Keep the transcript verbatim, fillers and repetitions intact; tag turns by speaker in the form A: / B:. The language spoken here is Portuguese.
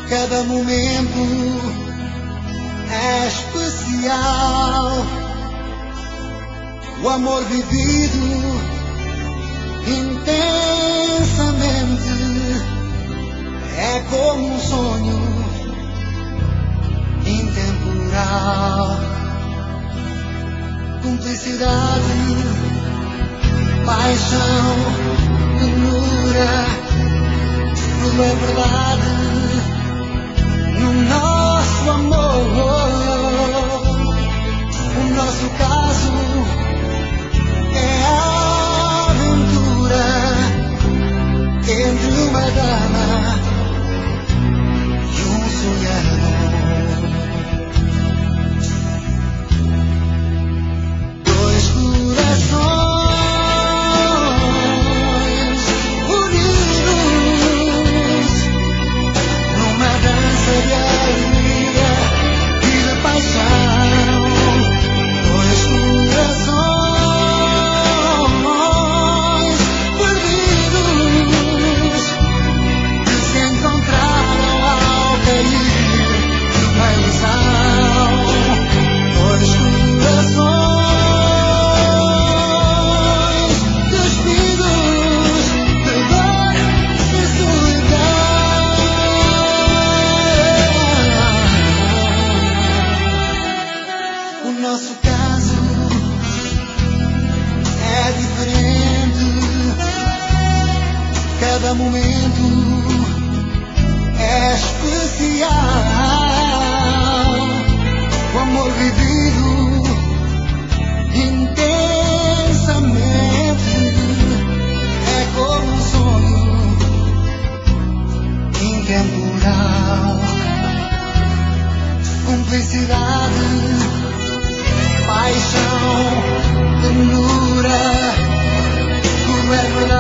A: Cada momento é especial. O amor vivido intensamente é como um sonho intemporal. Cumplicidade, paixão, ternura, tudo é verdade no nosso amor. O nosso caso é a aventura entre uma dama e um sonhador. Dois corações unidos numa dança de alegria e de paixão. Dois corações perdidos que se encontraram ao cair numa ilusão. Dois corações despidos de dor e solidão. O nosso caso é diferente. Cada momento é especial. O amor vivido intensamente é como um sonho intemporal. Cumplicidade, paixão, ternura, tudo é verdade